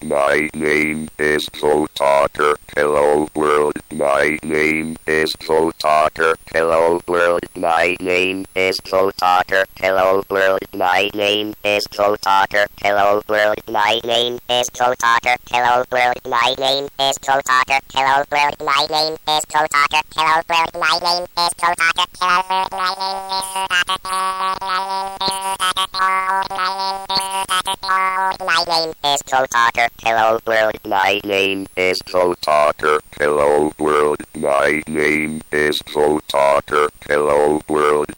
My name is Zotaker. Hello world. My name is Zotaker. Hello world. My name is Zotaker. Hello world. My name is Zotaker. Hello world. My name is Zotaker. Hello world. My name is Zotaker. Hello world. My name is Zotaker. Hello world. My name is Zotaker. Hello world. My name is Zotaker. Hello world. My name is Zotaker. Hello world. My name is Zotaker. Hello world.